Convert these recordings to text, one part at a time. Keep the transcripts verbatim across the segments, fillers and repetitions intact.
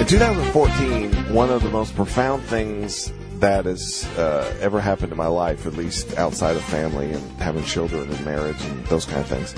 In two thousand fourteen, one of the most profound things that has uh, ever happened in my life, at least outside of family and having children and marriage and those kind of things,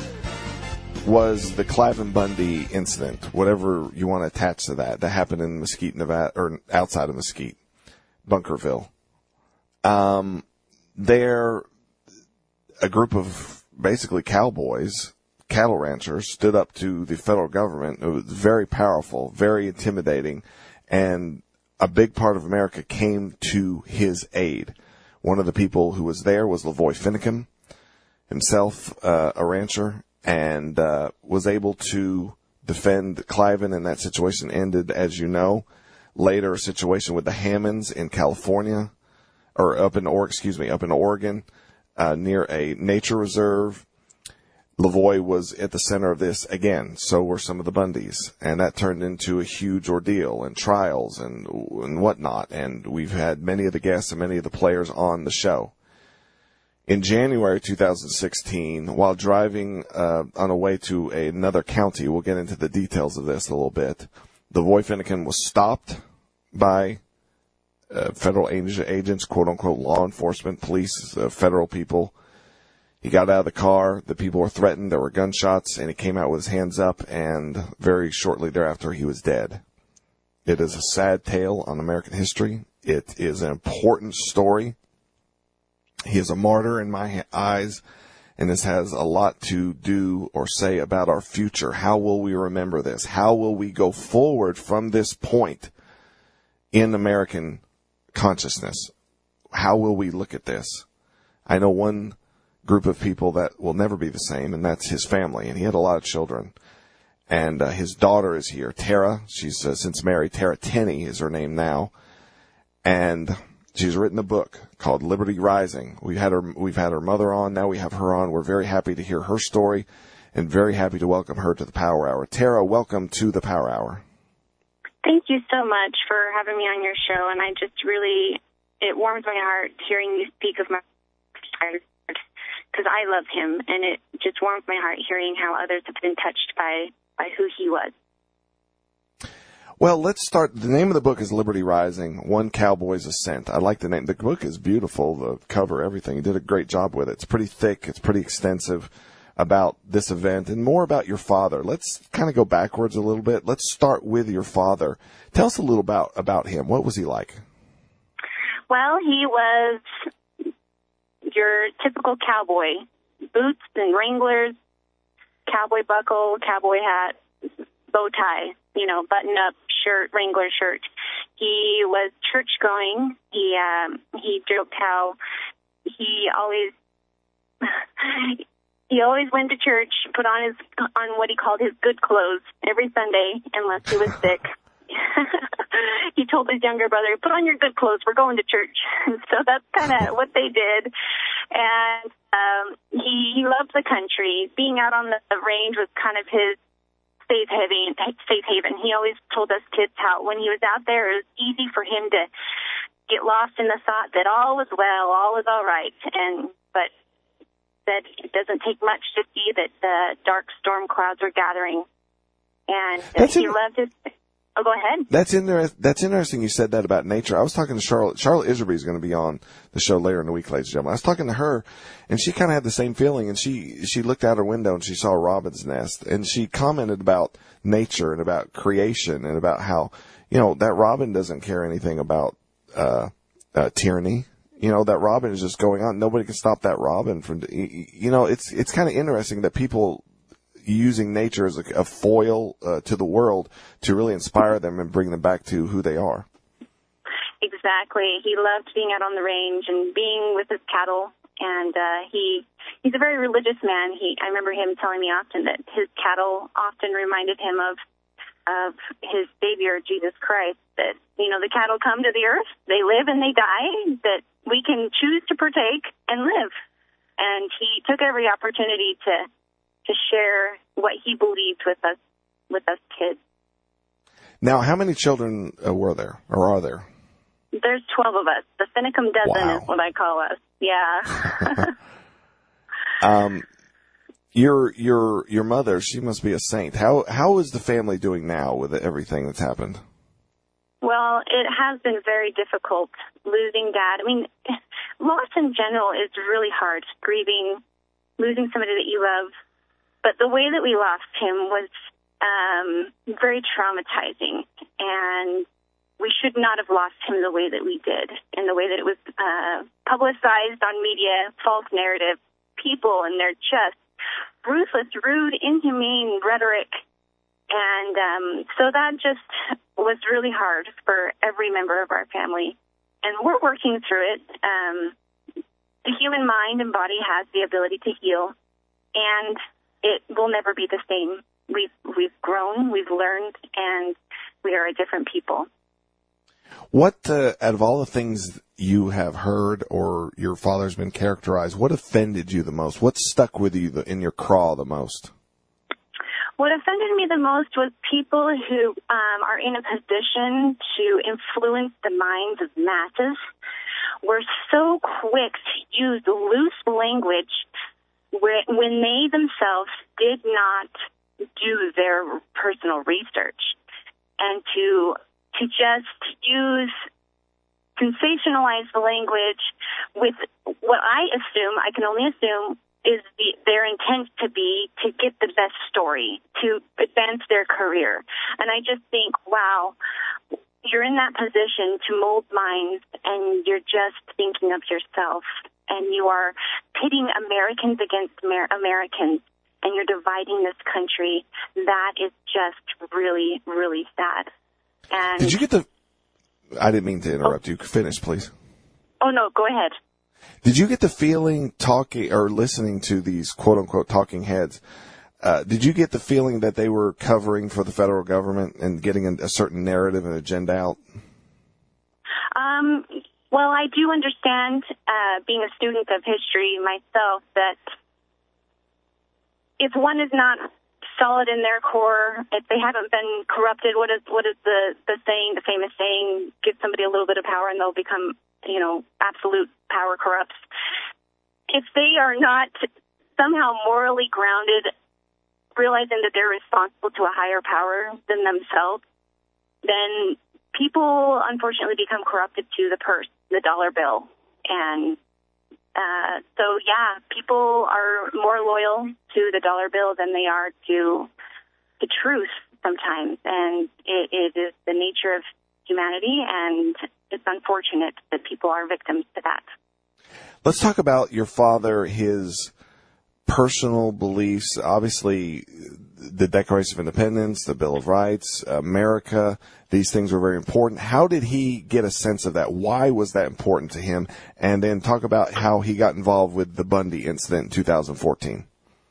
was the Cliven Bundy incident, whatever you want to attach to that, that happened in Mesquite, Nevada, or outside of Mesquite, Bunkerville. Um, there, a group of basically cowboys, cattle ranchers, stood up to the federal government. It was very powerful, very intimidating, and a big part of America came to his aid. One of the people who was there was Lavoy Finicum, himself uh, a rancher, and uh, was able to defend Cliven, and that situation ended, as you know. Later, a situation with the Hammonds in California, or up in, or excuse me, up in Oregon, uh, near a nature reserve. Lavoy was at the center of this again. So were some of the Bundys, and that turned into a huge ordeal and trials and and whatnot. And we've had many of the guests and many of the players on the show. In January two thousand sixteen, while driving uh, on a way to a, another county, we'll get into the details of this a little bit, Lavoy Finicum was stopped by uh, federal agents, quote-unquote law enforcement, police, uh, federal people. He got out of the car, the people were threatened, there were gunshots, and he came out with his hands up, and very shortly thereafter he was dead. It is a sad tale on American history. It is an important story. He is a martyr in my eyes, and this has a lot to do or say about our future. How will we remember this? How will we go forward from this point in American consciousness? How will we look at this? I know one group of people that will never be the same, and that's his family, and he had a lot of children. And uh, his daughter is here, Tara. She's uh, since married. Tara Tenney is her name now, and she's written a book called Liberty Rising. We've had her, we've had her mother on. Now we have her on. We're very happy to hear her story, and very happy to welcome her to the Power Hour. Tara, welcome to the Power Hour. Thank you so much for having me on your show, and I just really, it warms my heart hearing you speak of my because I love him, and it just warms my heart hearing how others have been touched by, by who he was. Well, let's start. The name of the book is Liberty Rising, One Cowboy's Ascent. I like the name. The book is beautiful, the cover, everything. You did a great job with it. It's pretty thick. It's pretty extensive about this event and more about your father. Let's kind of go backwards a little bit. Let's start with your father. Tell us a little about, about him. What was he like? Well, he was your typical cowboy, boots and Wranglers, cowboy buckle, cowboy hat, bow tie, you know, button-up shirt, Wrangler shirt. He was church-going. He um, he joked how he always he always went to church, put on his on what he called his good clothes every Sunday, unless he was sick. He told his younger brother, put on your good clothes, we're going to church. So that's kind of what they did. And um, he, he loved the country. Being out on the range was kind of his safe haven. Safe haven. He always told us kids how when he was out there, it was easy for him to get lost in the thought that all was well, all was all right. And but that it doesn't take much to see that the dark storm clouds are gathering. And uh, he loved his... Oh, go ahead. That's inter- That's interesting you said that about nature. I was talking to Charlotte. Charlotte Iserby is going to be on the show later in the week, ladies and gentlemen. I was talking to her, and she kind of had the same feeling, and she, she looked out her window, and she saw a robin's nest, and she commented about nature and about creation and about how, you know, that robin doesn't care anything about uh, uh tyranny. You know, that robin is just going on. Nobody can stop that robin from, you know, it's it's kind of interesting that people using nature as a, a foil uh, to the world to really inspire them and bring them back to who they are. Exactly. He loved being out on the range and being with his cattle, and uh, he he's a very religious man. He I remember him telling me often that his cattle often reminded him of of his Savior, Jesus Christ, that, you know, the cattle come to the earth, they live and they die, that we can choose to partake and live. And he took every opportunity to to share what he believed with us, with us kids. Now, how many children uh, were there, or are there? There's twelve of us. The Finicum dozen wow. is what I call us. Yeah. um, your your your mother, she must be a saint. How how is the family doing now with everything that's happened? Well, it has been very difficult losing Dad. I mean, loss in general is really hard, grieving, losing somebody that you love. But the way that we lost him was um, very traumatizing, and we should not have lost him the way that we did, in the way that it was uh, publicized on media, false narrative, people, and they're just ruthless, rude, inhumane rhetoric. And um, so that just was really hard for every member of our family. And we're working through it. Um, the human mind and body has the ability to heal, and it will never be the same. We've, we've grown, we've learned, and we are a different people. What, uh, out of all the things you have heard or your father's been characterized, what offended you the most? What stuck with you the, in your craw the most? What offended me the most was people who um, are in a position to influence the minds of masses were so quick to use loose language where, when they themselves did not do their personal research, and to to just use sensationalized language with what I assume, I can only assume, is the, their intent to be to get the best story, to advance their career. And I just think, wow, you're in that position to mold minds, and you're just thinking of yourself, and you are pitting Americans against Amer- Americans, and you're dividing this country. That is just really, really sad. And did you get the... I didn't mean to interrupt oh. you. Finish, please. Oh, no, go ahead. Did you get the feeling talking or listening to these quote-unquote talking heads, uh, did you get the feeling that they were covering for the federal government and getting a, a certain narrative and agenda out? Um, well, I do understand, uh, being a student of history myself, that if one is not solid in their core, if they haven't been corrupted, what is what is the, the saying, the famous saying, give somebody a little bit of power and they'll become, you know, absolute power corrupts. If they are not somehow morally grounded, realizing that they're responsible to a higher power than themselves, then people unfortunately become corrupted to the purse, the dollar bill. And uh, so, yeah, people are more loyal to the dollar bill than they are to the truth sometimes. And it, it is the nature of humanity, and it's unfortunate that people are victims to that. Let's talk about your father, his personal beliefs. Obviously, the Declaration of Independence, the Bill of Rights, America, these things were very important. How did he get a sense of that? Why was that important to him? And then talk about how he got involved with the Bundy incident in two thousand fourteen.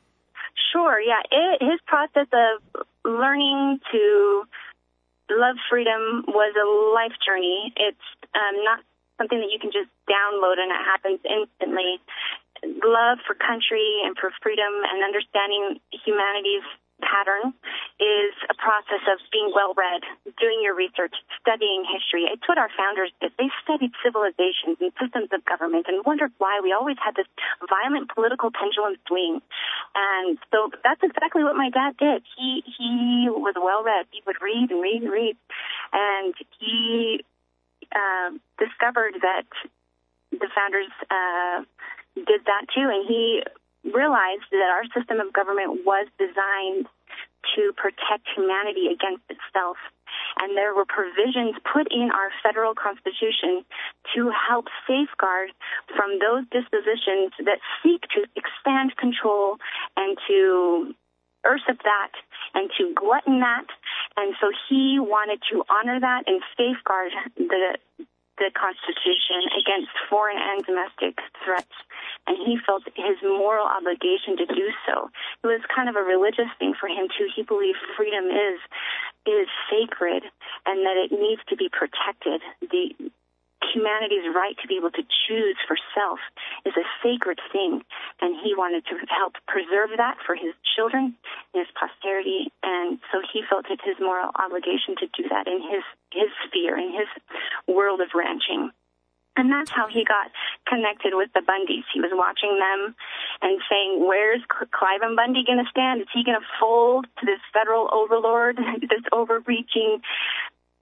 Sure, yeah. It, his process of learning to love freedom was a life journey. It's um, not something that you can just download and it happens instantly. Love for country and for freedom and understanding humanity's pattern is a process of being well-read, doing your research, studying history. It's what our founders did. They studied civilizations and systems of government and wondered why we always had this violent political pendulum swing. And so that's exactly what my dad did. He he was well-read. He would read and read and read. And he uh, discovered that the founders uh, did that too, and he realized that our system of government was designed to protect humanity against itself. And there were provisions put in our federal constitution to help safeguard from those dispositions that seek to expand control and to usurp that and to glutton that. And so he wanted to honor that and safeguard the the Constitution against foreign and domestic threats, and he felt his moral obligation to do so. It was kind of a religious thing for him, too. He believed freedom is is sacred and that it needs to be protected. The humanity's right to be able to choose for self is a sacred thing, and he wanted to help preserve that for his children and his posterity, and so he felt it his moral obligation to do that in his, his sphere, in his world of ranching. And that's how he got connected with the Bundys. He was watching them and saying, where's Cliven Bundy going to stand? Is he going to fold to this federal overlord, this overreaching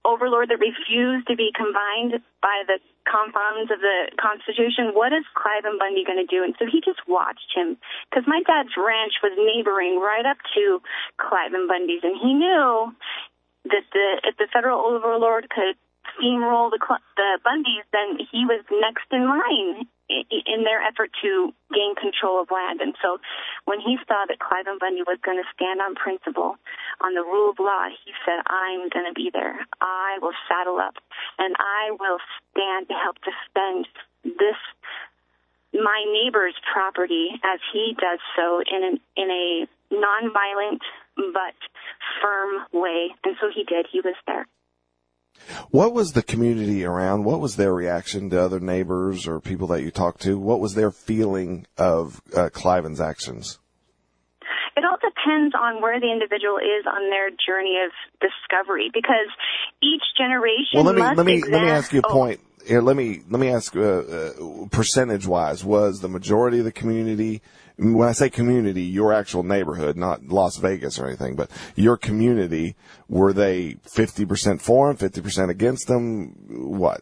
overlord that refused to be combined by the confines of the Constitution, what is Cliven Bundy going to do? And so he just watched him, because my dad's ranch was neighboring right up to Cliven Bundy's, and he knew that the if the federal overlord could steamroll the, the Bundys, then he was next in line in their effort to gain control of land. And so when he saw that Cliven Bundy was going to stand on principle, on the rule of law, he said, I'm going to be there. I will saddle up, and I will stand to help defend this, my neighbor's property, as he does so in, an, in a nonviolent but firm way. And so he did. He was there. What was the community around? What was their reaction to other neighbors or people that you talked to? What was their feeling of uh, Cliven's actions? It all depends on where the individual is on their journey of discovery, because each generation well, let me, must let me, exam- let me ask you a oh. point. Here, let me let me ask uh, uh, percentage-wise. Was the majority of the community, when I say community, your actual neighborhood, not Las Vegas or anything, but your community, were they fifty percent for him, fifty percent against them? What?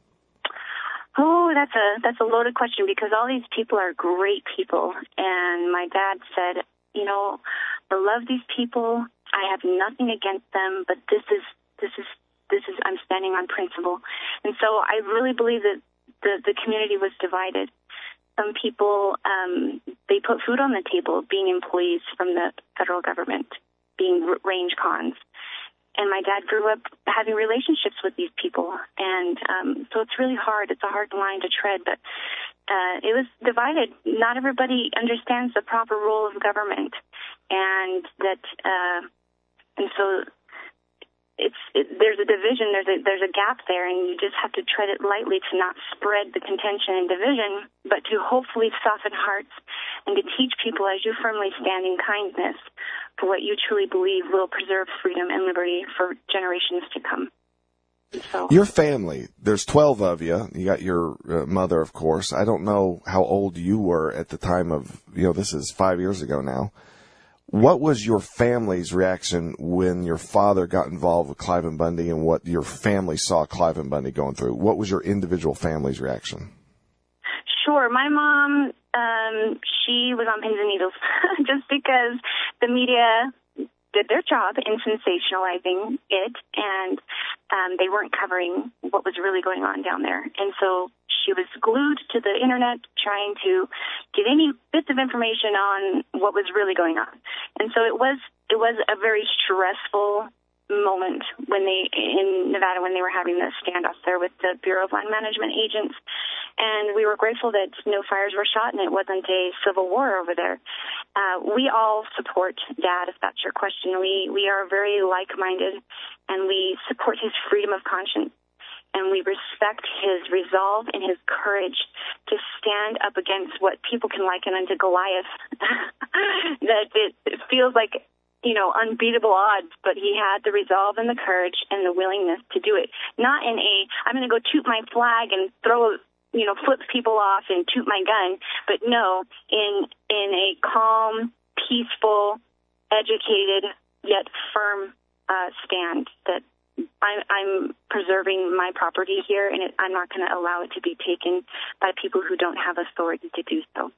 Oh, that's a that's a loaded question, because all these people are great people, and my dad said, you know, I love these people. I have nothing against them, but this is this is. This is, I'm standing on principle. And so I really believe that the, the community was divided. Some people, um, they put food on the table, being employees from the federal government, being range cons. And my dad grew up having relationships with these people. And um, so it's really hard. It's a hard line to tread. But uh, it was divided. Not everybody understands the proper role of government. And that, uh, and so... It's it, there's a division, there's a there's a gap there, and you just have to tread it lightly to not spread the contention and division, but to hopefully soften hearts and to teach people, as you firmly stand in kindness, for what you truly believe will preserve freedom and liberty for generations to come. So, your family, there's twelve of you. You got your uh, mother, of course. I don't know how old you were at the time of, you know, this is five years ago now. What was your family's reaction when your father got involved with Cliven Bundy and what your family saw Cliven Bundy going through? What was your individual family's reaction? Sure. My mom, um, she was on pins and needles just because the media did their job in sensationalizing it, and um, they weren't covering what was really going on down there. And so she was glued to the internet trying to get any bits of information on what was really going on. And so it was it was a very stressful moment when they in Nevada when they were having the standoff there with the Bureau of Land Management agents. And we were grateful that no fires were shot and it wasn't a civil war over there. Uh, we all support Dad, if that's your question. We we are very like-minded, and we support his freedom of conscience. And we respect his resolve and his courage to stand up against what people can liken unto Goliath. That it, it feels like, you know, unbeatable odds, but he had the resolve and the courage and the willingness to do it. Not in a, I'm going to go toot my flag and throw, you know, flip people off and toot my gun, but no, in in a calm, peaceful, educated, yet firm uh, stand that I'm, I'm preserving my property here, and it, I'm not going to allow it to be taken by people who don't have authority to do so.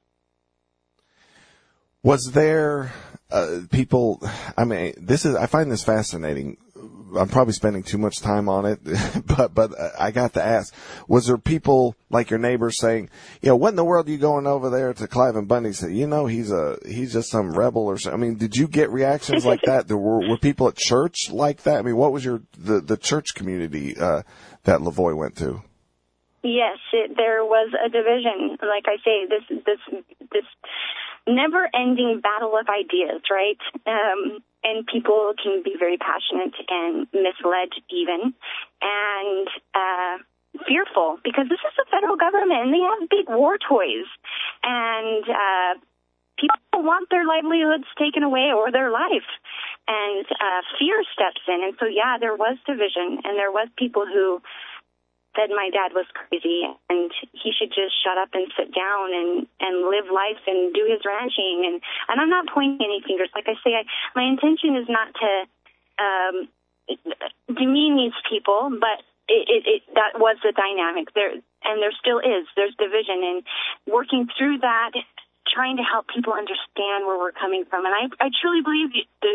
Was there uh, people, I mean, this is, I find this fascinating. I'm probably spending too much time on it, but, but I got to ask, was there people like your neighbors saying, you know, what in the world are you going over there to Cliven Bundy? Say, you know, he's a, he's just some rebel or something. I mean, did you get reactions like that? There were, were people at church like that? I mean, what was your, the, the church community, uh, that Lavoie went to? Yes, it, there was a division. Like I say, this, this, this never-ending battle of ideas, right? Um, and people can be very passionate and misled even, and uh, fearful, because this is the federal government, and they have big war toys, and uh, people want their livelihoods taken away or their life, and uh, fear steps in. And so, yeah, there was division, and there was people who said my dad was crazy and he should just shut up and sit down and, and live life and do his ranching. And, and I'm not pointing any fingers. Like I say, I, my intention is not to, um, demean these people, but it, it, it, that was the dynamic there, and there still is. There's division, and working through that, trying to help people understand where we're coming from. And I, I truly believe the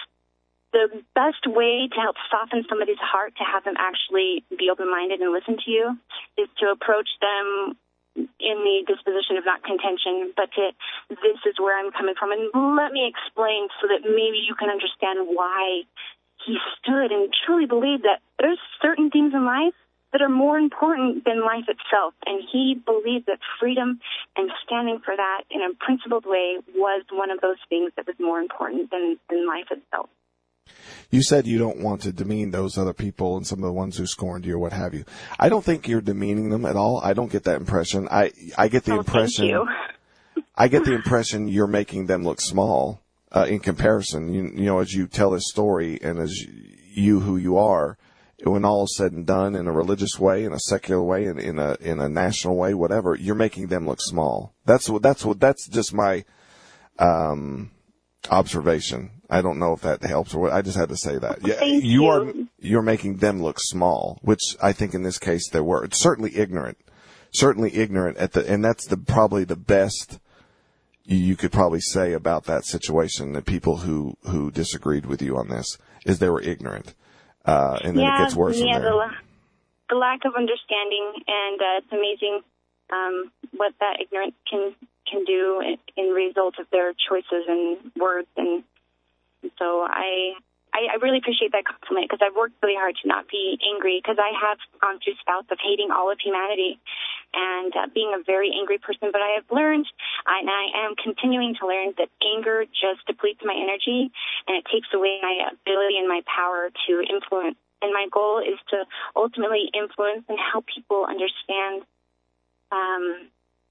the best way to help soften somebody's heart, to have them actually be open-minded and listen to you, is to approach them in the disposition of not contention, but to, this is where I'm coming from, and let me explain so that maybe you can understand why he stood and truly believed that there's certain things in life that are more important than life itself. And he believed that freedom and standing for that in a principled way was one of those things that was more important than, than life itself. You said you don't want to demean those other people and some of the ones who scorned you or what have you. I don't think you're demeaning them at all. I don't get that impression. I, I get the oh, impression, thank you. I get the impression you're making them look small, uh, in comparison. You, you know, as you tell this story and as you who you are, when all is said and done, in a religious way, in a secular way, in, in a, in a national way, whatever, you're making them look small. That's what, that's what, that's just my, um, observation. I don't know if that helps or what. I just had to say that. Yeah, Thank you, you are you're making them look small, which I think in this case they were. It's certainly ignorant, certainly ignorant at the, and that's the probably the best you could probably say about that situation. The people who who disagreed with you on this is they were ignorant, uh, and then yeah, it gets worse yeah, from there. The, the lack of understanding, and uh, it's amazing um, what that ignorance can can do in, in result of their choices and words. And so I, I, I really appreciate that compliment, because I've worked really hard to not be angry, because I have gone through spouts of hating all of humanity and uh, being a very angry person. But I have learned, and I am continuing to learn, that anger just depletes my energy, and it takes away my ability and my power to influence. And my goal is to ultimately influence and help people understand um,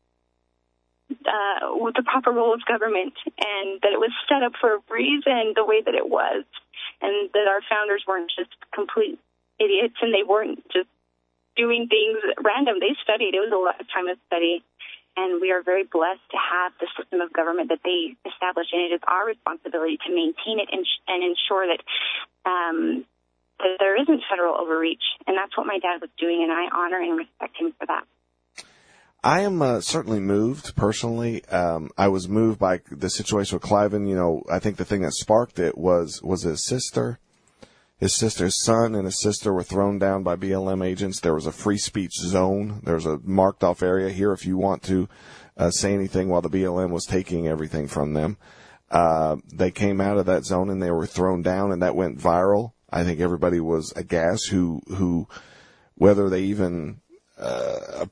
Uh, with the proper role of government, and that it was set up for a reason the way that it was, and that our founders weren't just complete idiots, and they weren't just doing things at random. They studied. It was a lifetime of study, and we are very blessed to have the system of government that they established, and it is our responsibility to maintain it and, and ensure that um, that there isn't federal overreach, and that's what my dad was doing, and I honor and respect him for that. I am uh, certainly moved personally. Um, I was moved by the situation with Cliven. You know, I think the thing that sparked it was was his sister. His sister's son and his sister were thrown down by B L M agents. There was a free speech zone. There was a marked off area here if you want to uh, say anything while the B L M was taking everything from them. Uh, they came out of that zone and they were thrown down, and that went viral. I think everybody was aghast who, who, whether they even, uh,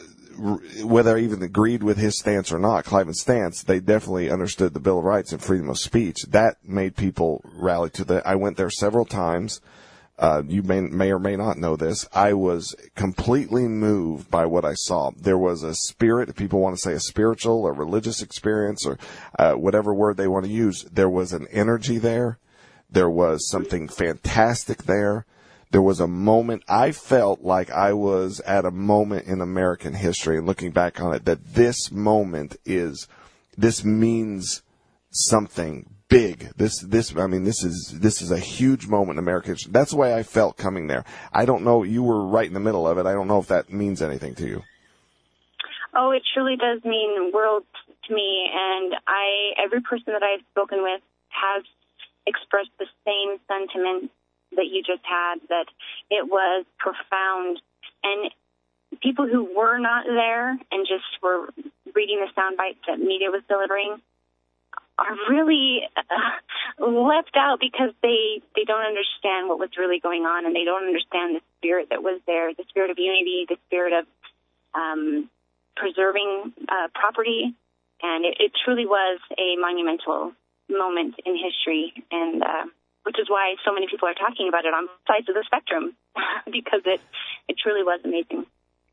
whether they even agreed with his stance or not, Cliven's stance, they definitely understood the Bill of Rights and freedom of speech. That made people rally to the, I went there several times. Uh, you may, may or may not know this. I was completely moved by what I saw. There was a spirit, if people want to say a spiritual or religious experience or uh, whatever word they want to use, there was an energy there. There was something fantastic there. There was a moment, I felt like I was at a moment in American history, and looking back on it, that this moment is, this means something big. This, this, I mean, this is, this is a huge moment in American history. That's the way I felt coming there. I don't know, you were right in the middle of it. I don't know if that means anything to you. Oh, it truly does mean the world to me, and I, every person that I've spoken with has expressed the same sentiment that you just had, that it was profound. And people who were not there and just were reading the sound bites that media was delivering are really uh, left out, because they, they don't understand what was really going on, and they don't understand the spirit that was there, the spirit of unity, the spirit of um, preserving uh, property. And it, it truly was a monumental moment in history, and uh, which is why so many people are talking about it on both sides of the spectrum, because it, it truly was amazing.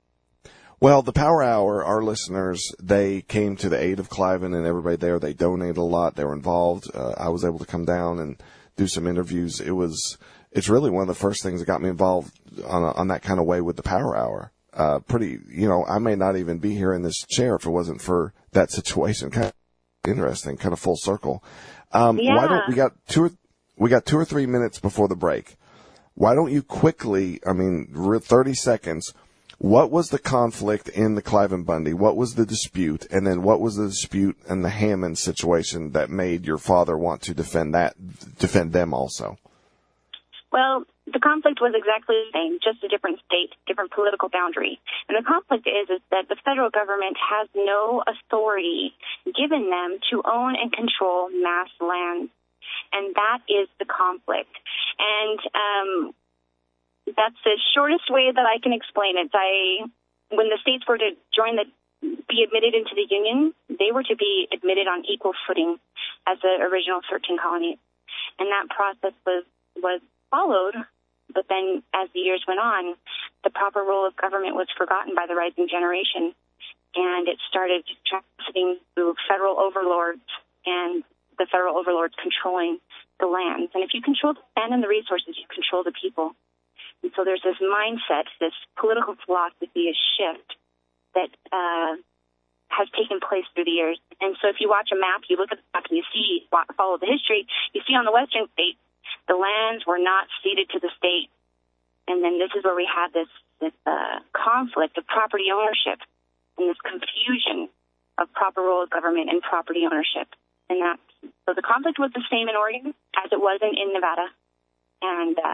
Well, the Power Hour, our listeners, they came to the aid of Cliven and everybody there. They donated a lot. They were involved. Uh, I was able to come down and do some interviews. It was, it's really one of the first things that got me involved on a, on that kind of way with the Power Hour. Uh, pretty, you know, I may not even be here in this chair if it wasn't for that situation. Kind of interesting, kind of full circle. Um, yeah. Why don't we got two or We got two or three minutes before the break. why don't you quickly, I mean, thirty seconds, what was the conflict in the Clive and Bundy? What was the dispute? And then what was the dispute in the Hammond situation that made your father want to defend that, defend them also? Well, the conflict was exactly the same, just a different state, different political boundary. And the conflict is, is that the federal government has no authority given them to own and control mass lands. And that is the conflict. And um, that's the shortest way that I can explain it. I, when the states were to join the, be admitted into the Union, they were to be admitted on equal footing as the original thirteen colonies. And that process was, was followed, but then as the years went on, the proper role of government was forgotten by the rising generation, and it started transiting to federal overlords and the federal overlords controlling the lands. And if you control the land and the resources, you control the people. And so there's this mindset, this political philosophy, a shift that uh, has taken place through the years. And so if you watch a map, you look at the map and you see, follow the history, you see on the western states, the lands were not ceded to the state. And then this is where we have this, this uh, conflict of property ownership and this confusion of proper role of government and property ownership. And that, so the conflict was the same in Oregon as it was in, in Nevada. And uh,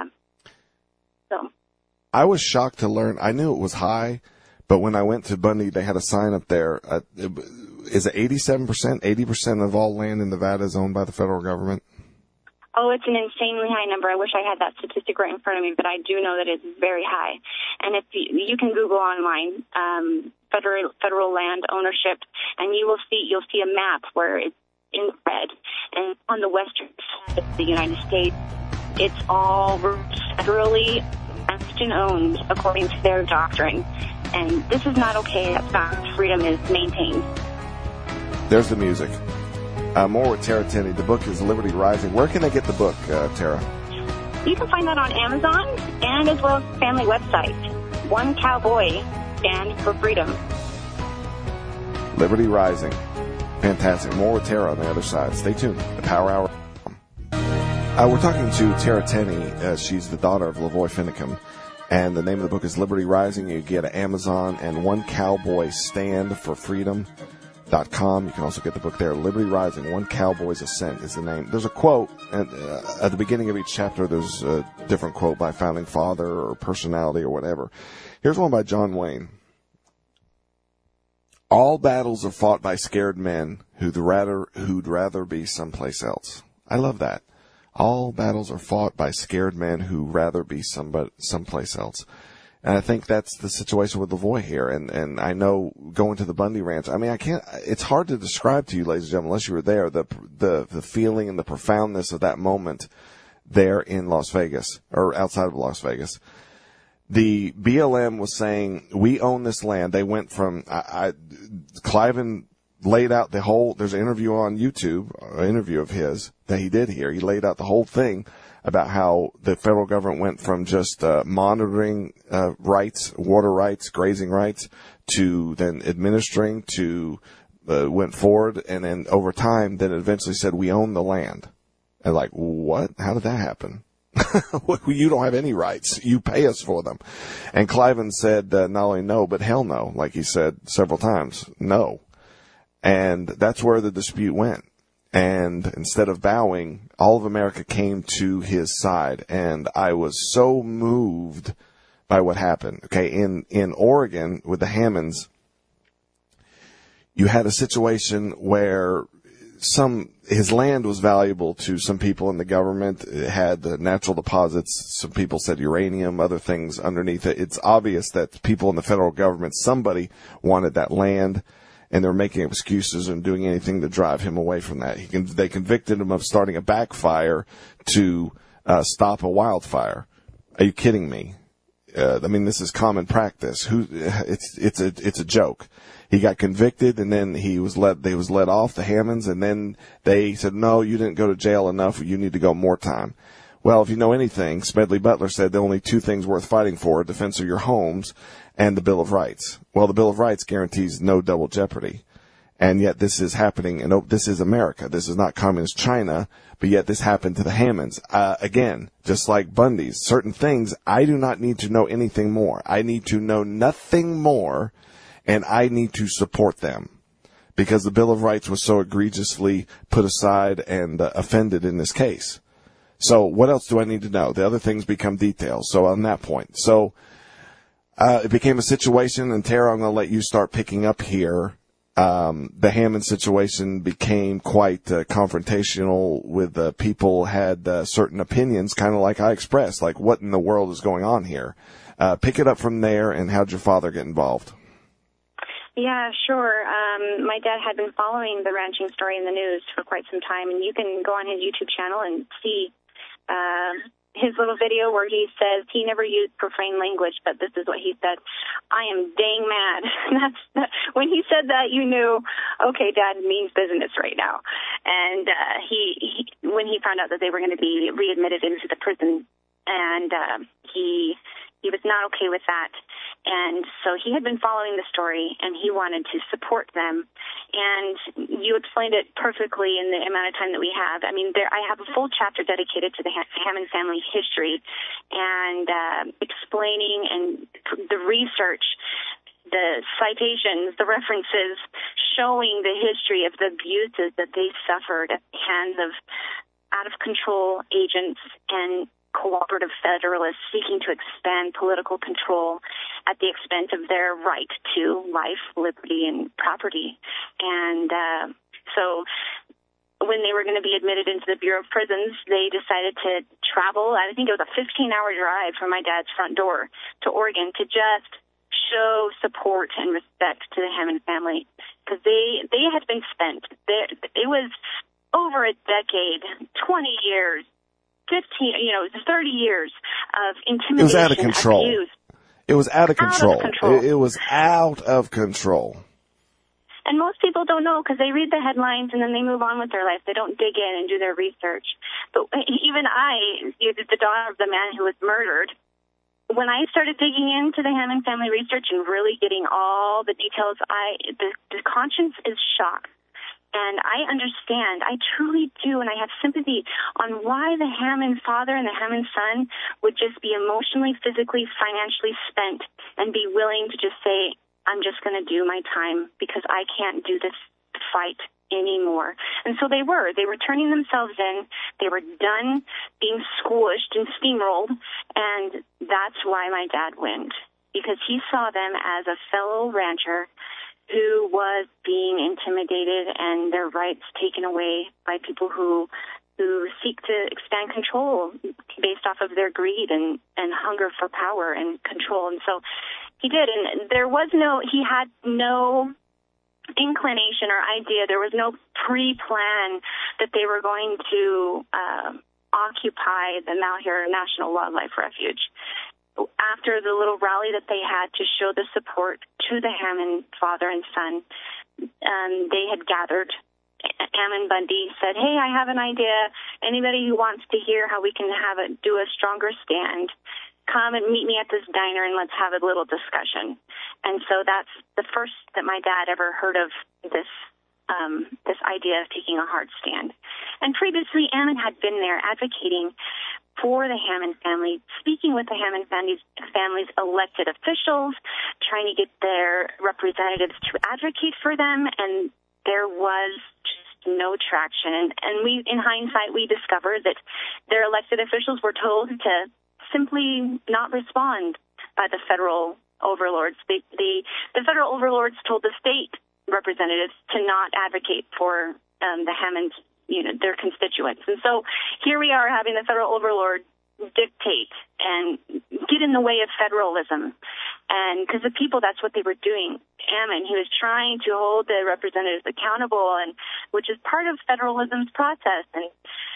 so. I was shocked to learn, I knew it was high, but when I went to Bundy, they had a sign up there. Uh, is it eighty-seven percent, eighty percent of all land in Nevada is owned by the federal government? Oh, it's an insanely high number. I wish I had that statistic right in front of me, but I do know that it's very high. And if you, you can Google online um, federal federal land ownership, and you will see you'll see a map where it's in red, and on the western side of the United States, it's all federally managed and owned according to their doctrine. And this is not okay. That's not how freedom is maintained. There's the music. Uh, more with Tara Tenney. The book is Liberty Rising. Where can they get the book, uh, Tara? You can find that on Amazon and as well as the family website. One Cowboy Stand for Freedom. Liberty Rising. Fantastic. More with Tara on the other side. Stay tuned. The Power Hour. Uh, we're talking to Tara Tenney. Uh, she's the daughter of Lavoy Finicum. And the name of the book is Liberty Rising. You get it at Amazon and One Cowboy Stand for Freedom. Dot com. You can also get the book there. Liberty Rising, One Cowboy's Ascent is the name. There's a quote at, uh, at the beginning of each chapter. There's a different quote by founding father or personality or whatever. Here's one by John Wayne. All battles are fought by scared men who'd rather, who'd rather be someplace else. I love that. All battles are fought by scared men who'd rather be somebody, someplace else. And I think that's the situation with Lavoy here. And, and I know going to the Bundy Ranch, I mean, I can't, it's hard to describe to you, ladies and gentlemen, unless you were there, the, the, the feeling and the profoundness of that moment there in Las Vegas, or outside of Las Vegas. The B L M was saying, we own this land. They went from, I, I Cliven laid out the whole, there's an interview on YouTube, an interview of his that he did here. He laid out the whole thing about how the federal government went from just uh, monitoring uh, rights, water rights, grazing rights, to then administering, to uh, went forward, and then over time, then eventually said, we own the land. And like, what? How did that happen? You don't have any rights. You pay us for them. And Cliven said uh, not only no, but hell no, like he said several times, no. And that's where the dispute went. And instead of bowing, all of America came to his side. And I was so moved by what happened. Okay, in, in Oregon with the Hammonds, you had a situation where some, his land was valuable to some people in the government. It had the natural deposits. Some people said uranium, other things underneath it. It's obvious that people in the federal government, somebody wanted that land. And they're making excuses and doing anything to drive him away from that. He can, they convicted him of starting a backfire to uh, stop a wildfire. Are you kidding me? Uh, I mean, this is common practice. Who? It's it's a it's a joke. He got convicted, and then he was let they was let off the Hammonds, and then they said, no, you didn't go to jail enough. You need to go more time. Well, if you know anything, Smedley Butler said the only two things worth fighting for are defense of your homes and the Bill of Rights. Well, the Bill of Rights guarantees no double jeopardy. And yet this is happening, and this is America. This is not communist China, but yet this happened to the Hammonds. Uh, again, just like Bundy's, certain things, I do not need to know anything more. I need to know nothing more, and I need to support them. Because the Bill of Rights was so egregiously put aside and uh, offended in this case. So what else do I need to know? The other things become details. So on that point. So uh, it became a situation, and Tara, I'm going to let you start picking up here. Um, the Hammond situation became quite uh, confrontational with uh, people had uh, certain opinions, kind of like I expressed, like what in the world is going on here? Uh, pick it up from there, and how'd your father get involved? Yeah, sure. Um, my dad had been following the ranching story in the news for quite some time, and you can go on his YouTube channel and see uh, his little video where he says he never used profane language, but this is what he said: "I am dang mad." That's when he said that, you knew, okay, Dad means business right now. And uh, he, he, when he found out that they were going to be readmitted into the prison, and uh, he he was not okay with that. And so he had been following the story, and he wanted to support them. And you explained it perfectly in the amount of time that we have. I mean, there, I have a full chapter dedicated to the Hammond family history and uh, explaining and the research, the citations, the references, showing the history of the abuses that they suffered at the hands of out-of-control agents and cooperative federalists seeking to expand political control at the expense of their right to life, liberty, and property. And uh, so when they were going to be admitted into the Bureau of Prisons, they decided to travel. I think it was a fifteen-hour drive from my dad's front door to Oregon to just show support and respect to the Hammond family, because they, they had been spent. They, it was over a decade, twenty years, fifteen, you know, thirty years of intimidation. It was out of control. Abuse. It was out of control. Out of control. It, it was out of control. And most people don't know because they read the headlines and then they move on with their life. They don't dig in and do their research. But even I, the daughter of the man who was murdered, when I started digging into the Hammond family research and really getting all the details, I the, the conscience is shocked. And I understand, I truly do, and I have sympathy on why the Hammond father and the Hammond son would just be emotionally, physically, financially spent and be willing to just say, I'm just going to do my time because I can't do this fight anymore. And so they were. They were turning themselves in. They were done being squished and steamrolled, and that's why my dad went, because he saw them as a fellow rancher who was being intimidated and their rights taken away by people who who seek to expand control based off of their greed and, and hunger for power and control. And so he did. And there was no, he had no inclination or idea. There was no pre-plan that they were going to uh, occupy the Malheur National Wildlife Refuge. After the little rally that they had to show the support to the Hammond father and son, um, they had gathered. Ammon Bundy said, hey, I have an idea. Anybody who wants to hear how we can have a, do a stronger stand, come and meet me at this diner and let's have a little discussion. And so that's the first that my dad ever heard of this um, this idea of taking a hard stand. And previously, Ammon had been there advocating for the Hammond family, speaking with the Hammond family's, family's elected officials, trying to get their representatives to advocate for them, and there was just no traction. And, and we, in hindsight, we discovered that their elected officials were told to simply not respond by the federal overlords. The, the, the federal overlords told the state representatives to not advocate for um, the Hammond, you know, their constituents. And so here we are having the federal overlord dictate and get in the way of federalism. And because the people, that's what they were doing. Ammon, he was trying to hold the representatives accountable, and which is part of federalism's process. And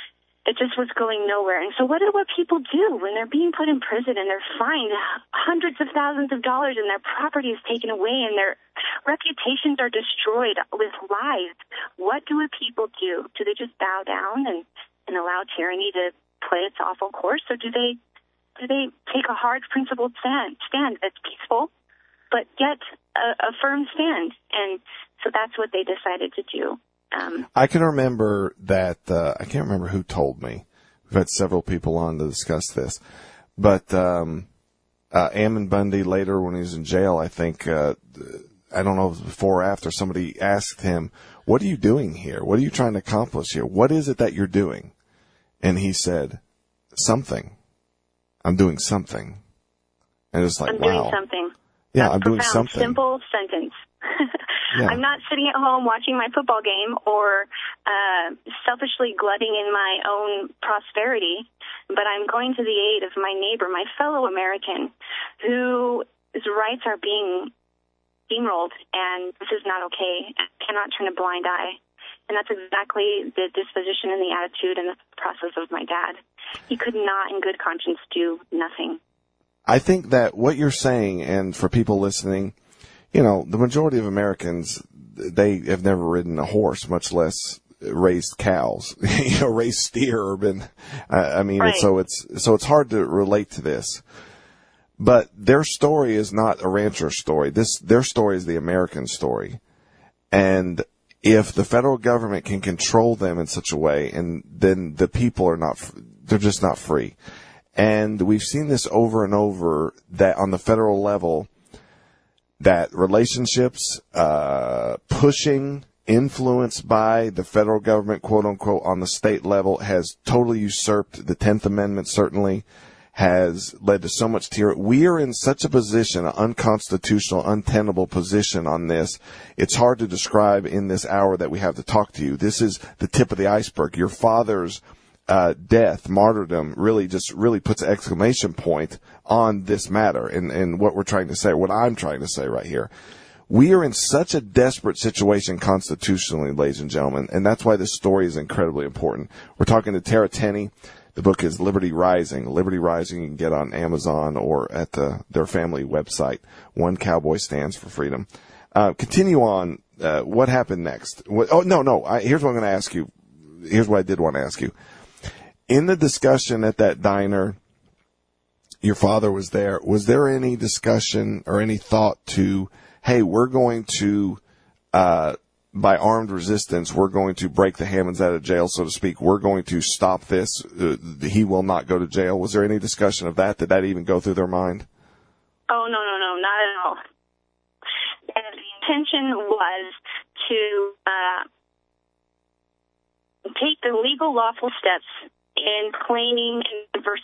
it just was going nowhere. And so what do what people do when they're being put in prison and they're fined hundreds of thousands of dollars and their property is taken away and their reputations are destroyed with lies? What do people do? Do they just bow down and, and allow tyranny to play its awful course? Or do they do they take a hard principled stand, stand that's peaceful but get a, a firm stand. And so that's what they decided to do. Um, I can remember that, uh, I can't remember who told me. We've had several people on to discuss this, but, um, uh, Ammon Bundy later when he was in jail, I think, uh, I don't know if it was before or after, somebody asked him, what are you doing here? What are you trying to accomplish here? What is it that you're doing? And he said, something. I'm doing something. And it's like, I'm wow. doing something. Yeah, That's I'm doing profound, something. Simple sentence. Yeah. I'm not sitting at home watching my football game or uh, selfishly glutting in my own prosperity, but I'm going to the aid of my neighbor, my fellow American, whose rights are being steamrolled, and this is not okay. I cannot turn a blind eye. And that's exactly the disposition and the attitude and the process of my dad. He could not, in good conscience, do nothing. I think that what you're saying, and for people listening, you know, the majority of Americans, they have never ridden a horse, much less raised cows, you know, raised steer or been, uh, I mean, Right. so it's, so it's hard to relate to this. But their story is not a rancher story. This, their story is the American story. And if the federal government can control them in such a way, and then the people are not, they're just not free. And we've seen this over and over, that on the federal level, that relationships, uh, pushing, influenced by the federal government, quote unquote, on the state level has totally usurped the tenth Amendment, certainly has led to so much tyranny. We are in such a position, an unconstitutional, untenable position on this. It's hard to describe in this hour that we have to talk to you. This is the tip of the iceberg. Your father's Uh, death, martyrdom, really just really puts an exclamation point on this matter and, and what we're trying to say, what I'm trying to say right here. We are in such a desperate situation constitutionally, ladies and gentlemen, and that's why this story is incredibly important. We're talking to Tara Tenney. The book is Liberty Rising. Liberty Rising you can get on Amazon or at the, their family website. One Cowboy Stands for Freedom. Uh, continue on. Uh, what happened next? What, oh, no, no. I, here's what I'm going to ask you. Here's what I did want to ask you. In the discussion at that diner, your father was there. Was there any discussion or any thought to, hey, we're going to, uh, by armed resistance, we're going to break the Hammonds out of jail, so to speak. We're going to stop this. Uh, he will not go to jail. Was there any discussion of that? Did that even go through their mind? Oh, no, no, no, not at all. And the intention was to uh, take the legal, lawful steps in claiming diverse.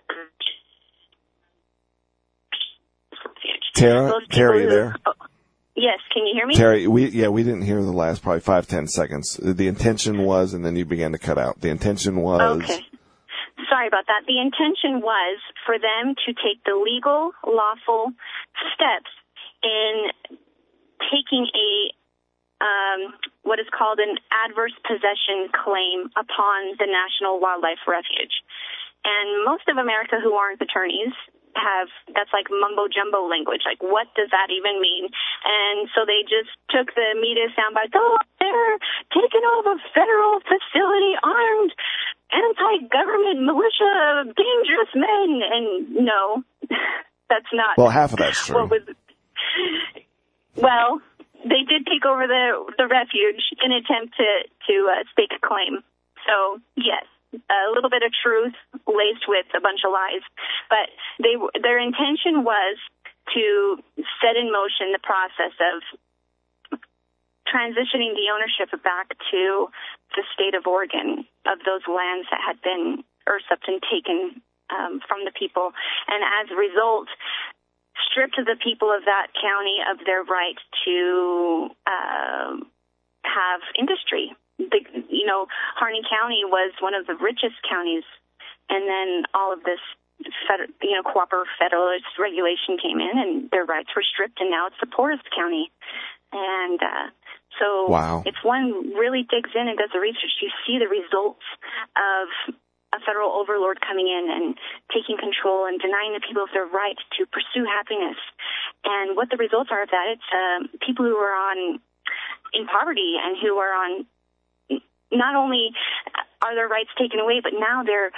Tara, Tara, you there? Oh, yes, can you hear me? Terry, we yeah, we didn't hear the last probably five, ten seconds. The intention was, and then you began to cut out. The intention was. Okay. Sorry about that. The intention was for them to take the legal, lawful steps in taking a um, what is called an adverse possession claim upon the National Wildlife Refuge. And most of America who aren't attorneys have, that's like mumbo jumbo language. Like, what does that even mean? And so they just took the media soundbite, oh, they're taking over federal facility, armed, anti-government militia, dangerous men. And no, that's not. Well, half of that's true. What was, well, they did take over the the refuge in an attempt to, to uh, stake a claim. So, yes. A little bit of truth laced with a bunch of lies. But they, their intention was to set in motion the process of transitioning the ownership back to the state of Oregon of those lands that had been usurped and taken um, from the people. And as a result, stripped the people of that county of their right to uh, have industry. The, you know, Harney County was one of the richest counties, and then all of this, feder, you know, cooperative federalist regulation came in, and their rights were stripped, and now it's the poorest county. And uh, so, wow. If one really digs in and does the research, you see the results of a federal overlord coming in and taking control and denying the people of their right to pursue happiness. And what the results are of that, it's uh, people who are on in poverty and who are on. Not only are their rights taken away, but now they're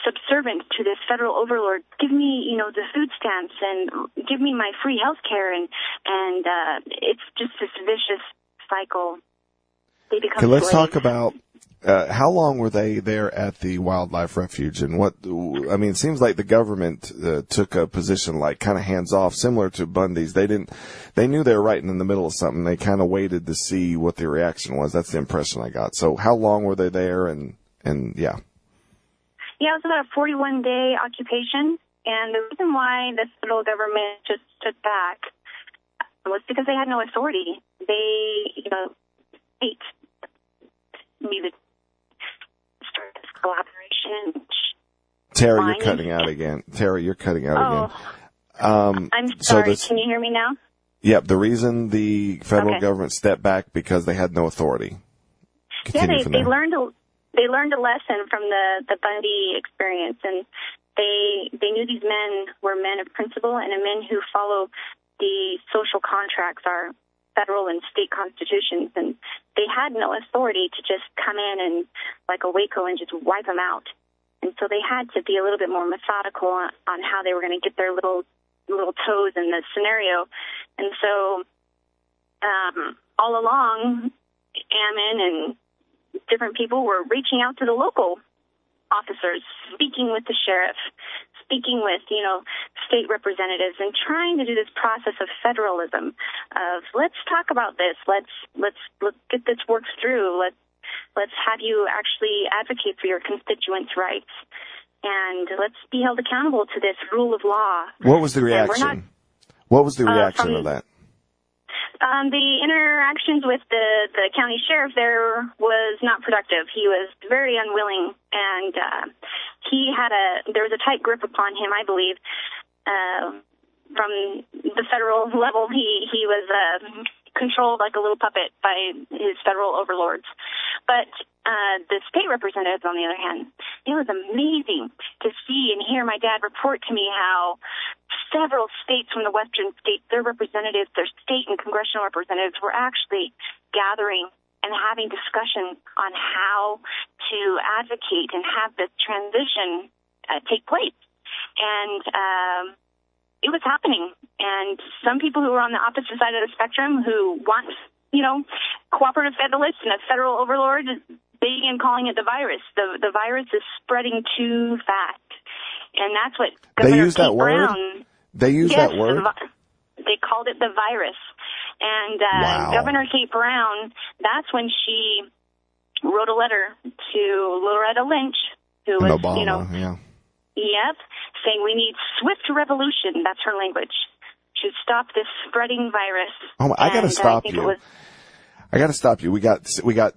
subservient to this federal overlord. Give me, you know, the food stamps and give me my free health care. And, and uh, it's just this vicious cycle. They become Okay, let's slaves. talk about uh, how long were they there at the wildlife refuge, and what, I mean, it seems like the government uh, took a position like kind of hands off, similar to Bundy's. They didn't, they knew they were right in the middle of something. They kind of waited to see what the reaction was. That's the impression I got. So how long were they there? And, and yeah. Yeah, it was about a forty-one day occupation, and the reason why the federal government just stood back was because they had no authority. They, you know, hate needed to start this collaboration. Tara, you're cutting out again. Tara, you're cutting out oh, again. Um, I'm so sorry. this, Can you hear me now? Yep. The reason the federal Okay. government stepped back because they had no authority. Continue yeah, they, from they there. learned a, they learned a lesson from the, the Bundy experience, and they they knew these men were men of principle and men who follow the social contracts, our federal and state constitutions, and they had no authority to just come in and, like a Waco, and just wipe them out. And so they had to be a little bit more methodical on, on how they were going to get their little little toes in the scenario. And so um, all along, Ammon and different people were reaching out to the local officers, speaking with the sheriff, speaking with, you know, state representatives, and trying to do this process of federalism of let's talk about this, let's let's let's get this worked through, let's let's have you actually advocate for your constituents' rights, and let's be held accountable to this rule of law. What was the And we're reaction? not- What was the Uh, reaction from- of that? Um, the interactions with the, the county sheriff there was not productive. He was very unwilling, and uh, he had a there was a tight grip upon him, I believe. Uh, from the federal level, he he was uh, controlled like a little puppet by his federal overlords. But uh, the state representatives, on the other hand, it was amazing to see and hear my dad report to me how several states from the western states, their representatives, their state and congressional representatives were actually gathering and having discussion on how to advocate and have this transition uh, take place. And um, it was happening. And some people who were on the opposite side of the spectrum who want, you know, cooperative federalists and a federal overlord, they began calling it the virus. The the virus is spreading too fast. And that's what Governor They used that Kate word? Brown... They used yes, that word? The, vi- they called it the virus. And uh, Wow. Governor Kate Brown, that's when she wrote a letter to Loretta Lynch, who And was, Obama, you know, yeah. yep, saying we need swift revolution. That's her language. To stop this spreading virus. Oh, I got to And stop I think you. It was, I got to stop you. We got we got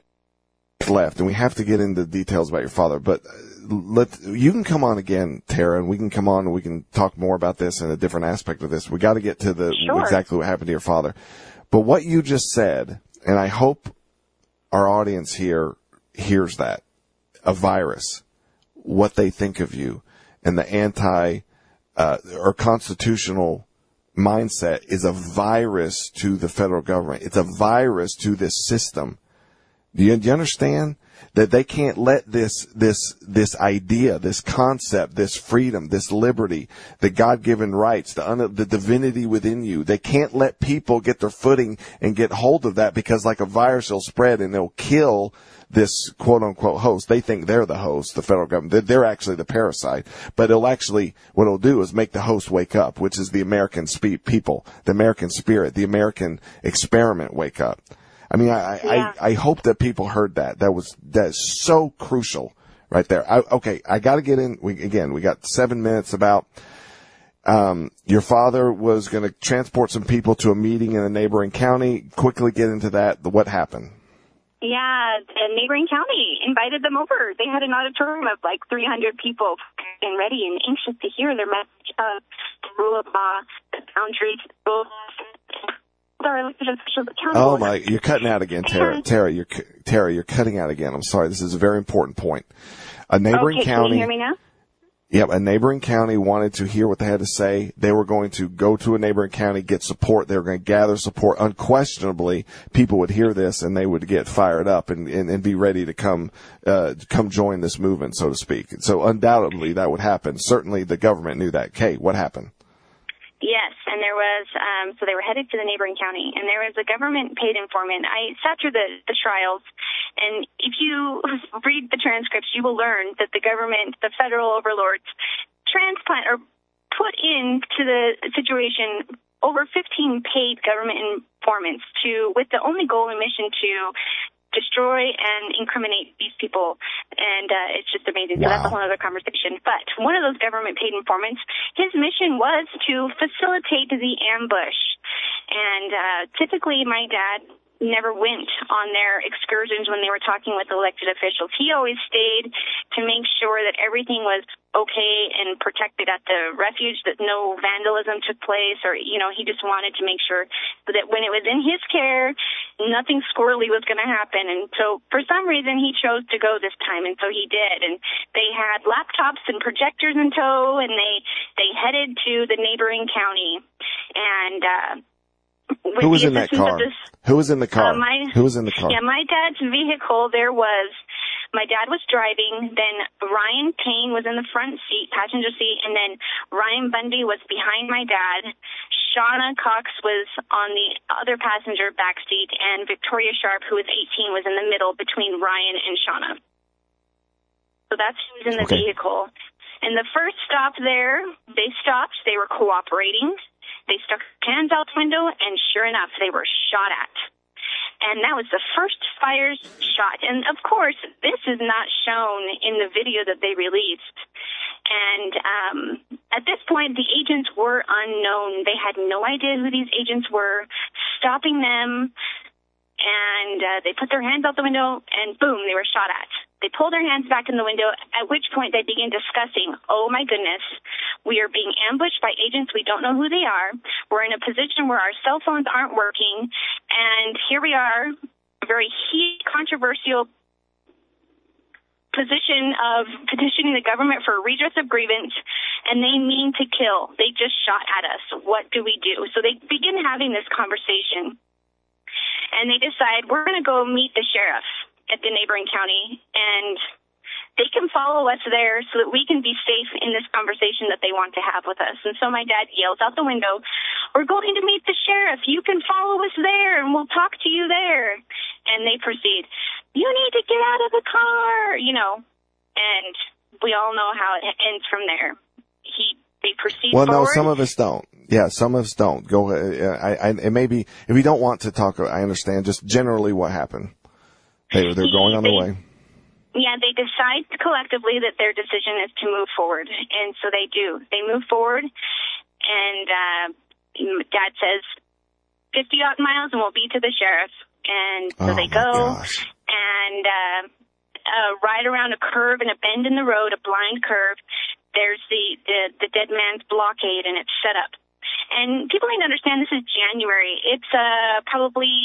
left, and we have to get into details about your father. But let you can come on again, Tara, and we can come on and we can talk more about this and a different aspect of this. We got to get to the Sure. exactly what happened to your father. But what you just said, and I hope our audience here hears that, a virus, what they think of you, and the anti uh, or constitutional mindset is a virus to the federal government. It's a virus to this system. Do you, do you understand that they can't let this, this, this idea, this concept, this freedom, this liberty, the God-given rights, the, un, the divinity within you, they can't let people get their footing and get hold of that, because like a virus will spread and it'll kill this quote-unquote host. They think they're the host, the federal government. They're, they're actually the parasite. But it'll actually, what it'll do is make the host wake up, which is the American spe- people, the American spirit, the American experiment wake up. I mean, I, Yeah. I, I hope that people heard that. That was, that is so crucial right there. I, okay, I got to get in. We, again, we got seven minutes about, um, your father was going to transport some people to a meeting in a neighboring county. Quickly get into that. What happened? yeah, a neighboring county invited them over. They had an auditorium of like three hundred people and ready and anxious to hear their message of the rule of law, the boundaries, the rules. Our elected officials accountable. Oh my, you're cutting out again, Tara. Tara, you're, Tara, you're cutting out again. I'm sorry. This is a very important point. A neighboring okay, county. can you hear me now? Yep, a neighboring county wanted to hear what they had to say. They were going to go to a neighboring county, get support. They were going to gather support. Unquestionably, people would hear this and they would get fired up and, and, and be ready to come uh, come join this movement, so to speak. So undoubtedly that would happen. Certainly the government knew that. Kate, what happened? Yes, and there was, um, so they were headed to the neighboring county, and there was a government-paid informant. I sat through the, the trials, and if you read the transcripts, you will learn that the government, the federal overlords, transplant or put into the situation over fifteen paid government informants to, with the only goal and mission to destroy and incriminate these people, and uh, it's just amazing. So wow. That's a whole other conversation. But one of those government-paid informants, his mission was to facilitate the ambush. And uh, typically, my dad never went on their excursions when they were talking with elected officials. He always stayed to make sure that everything was okay and protected at the refuge, that no vandalism took place, or, you know, he just wanted to make sure that when it was in his care, nothing squirrely was going to happen. And so for some reason, he chose to go this time, and so he did. And they had laptops and projectors in tow, and they, they headed to the neighboring county. And, uh, Who was in that car? This, Who was in the car? Uh, my, Who was in the car? Yeah, my dad's vehicle, there was, my dad was driving, then Ryan Payne was in the front seat, passenger seat, and then Ryan Bundy was behind my dad. Shauna Cox was on the other passenger back seat, and Victoria Sharp, who was eighteen, was in the middle between Ryan and Shauna. So that's who was in the okay. vehicle. And the first stop there, they stopped, they were cooperating. They stuck hands out the window, and sure enough, they were shot at. And that was the first fires shot. And, of course, this is not shown in the video that they released. And um, at this point, the agents were unknown. They had no idea who these agents were, stopping them, and uh, they put their hands out the window, and boom, they were shot at. They pulled their hands back in the window, at which point they began discussing, oh, my goodness, we are being ambushed by agents. We don't know who they are. We're in a position where our cell phones aren't working. And here we are, a very heated, controversial position of petitioning the government for a redress of grievance, and they mean to kill. They just shot at us. What do we do? So they begin having this conversation, and they decide, we're going to go meet the sheriff at the neighboring county, and they can follow us there so that we can be safe in this conversation that they want to have with us. And so my dad yells out the window, we're going to meet the sheriff. You can follow us there, and we'll talk to you there. And they proceed, you need to get out of the car, you know, and we all know how it ends from there. He, they proceed well, forward. no, some of us don't. Yeah, some of us don't. Go ahead. I, I, it may be, if you don't want to talk, I understand just generally what happened. They, they're going on they, the way. Yeah, they decide collectively that their decision is to move forward, and so they do. They move forward, and uh, Dad says, fifty odd miles, and we'll be to the sheriff. And so oh they go, gosh. and uh, uh, ride around a curve and a bend in the road, a blind curve. There's the, the, the dead man's blockade, and it's set up. And people need to understand this is January. It's uh, probably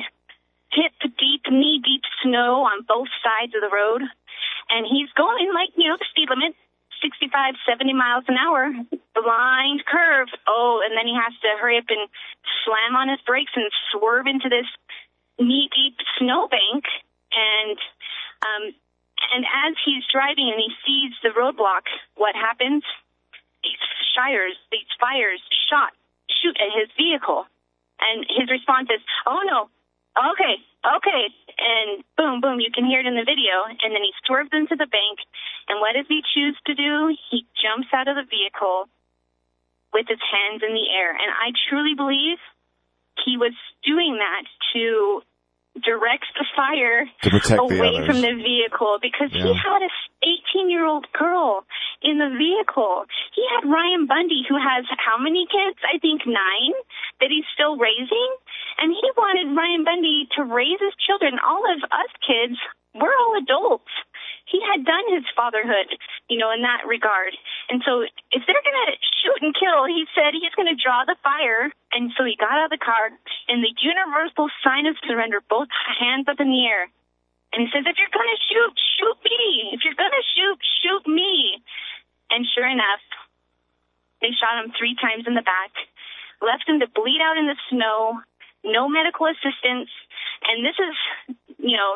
hip-deep, knee-deep snow on both sides of the road. And he's going like, you know, the speed limit, sixty-five, seventy miles an hour, blind curve. Oh, and then he has to hurry up and slam on his brakes and swerve into this knee-deep snowbank. And um, and as he's driving and he sees the roadblock, what happens? These shires, these fires shot, shoot at his vehicle. And his response is, oh, no. Okay, okay, and boom, boom, you can hear it in the video, and then he swerves into the bank, and what does he choose to do? He jumps out of the vehicle with his hands in the air, and I truly believe he was doing that to direct the fire to protect away the from the vehicle, because yeah. he had a eighteen-year-old girl in the vehicle. He had Ryan Bundy, who has how many kids? I think nine, that he's still raising. And he wanted Ryan Bundy to raise his children. All of us kids, we're all adults. He had done his fatherhood, you know, in that regard. And so if they're going to shoot and kill, he said he's going to draw the fire. And so he got out of the car in the universal sign of surrender, both hands up in the air. And he says, if you're going to shoot, shoot me. If you're going to shoot, shoot me. And sure enough, they shot him three times in the back, left him to bleed out in the snow, no medical assistance. And this is, you know,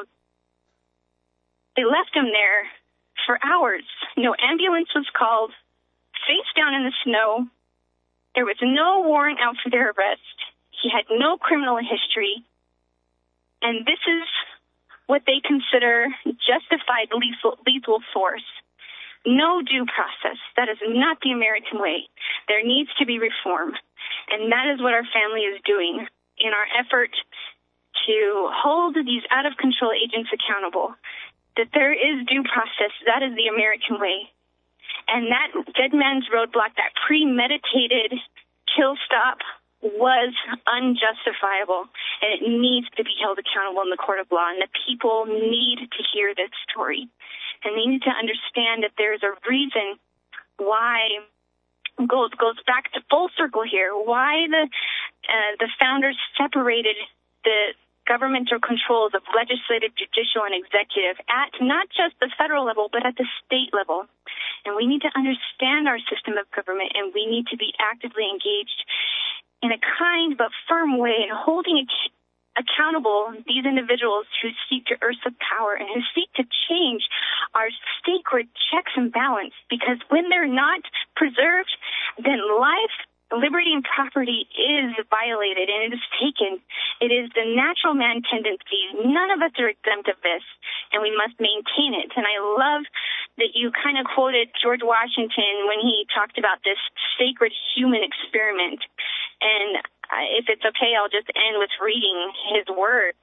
they left him there for hours. No ambulance was called, face down in the snow. There was no warrant out for their arrest. He had no criminal history. And this is what they consider justified lethal, lethal force. No due process. That is not the American way. There needs to be reform. And that is what our family is doing in our effort to hold these out-of-control agents accountable. That there is due process. That is the American way. And that Dead Man's Roadblock, that premeditated kill stop, was unjustifiable, and it needs to be held accountable in the court of law, and the people need to hear this story. And they need to understand that there's a reason why, goes goes back to full circle here, why the uh, the founders separated the governmental controls of legislative, judicial, and executive at not just the federal level, but at the state level. And we need to understand our system of government, and we need to be actively engaged in a kind but firm way in holding ac- accountable these individuals who seek to usurp power and who seek to change our sacred checks and balance. Because when they're not preserved, then life, liberty, and property is violated and it is taken. It is the natural man tendency. None of us are exempt of this, and we must maintain it. And I love that you kind of quoted George Washington when he talked about this sacred human experiment. And if it's okay, I'll just end with reading his words,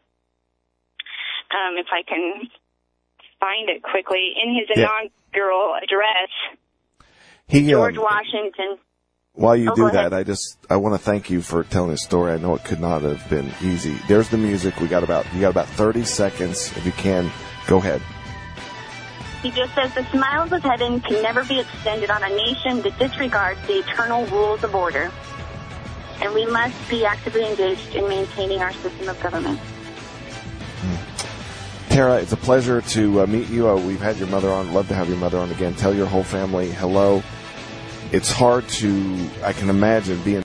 um, if I can find it quickly. In his yeah. inaugural address, he, George um, Washington... While you oh, do that, I just I want to thank you for telling this story. I know it could not have been easy. There's the music. We got about you got about thirty seconds. If you can, go ahead. He just says the smiles of heaven can never be extended on a nation that disregards the eternal rules of order. And we must be actively engaged in maintaining our system of government. Tara, it's a pleasure to uh, meet you. Uh, we've had your mother on. Love to have your mother on again. Tell your whole family hello. It's hard to, I can imagine, being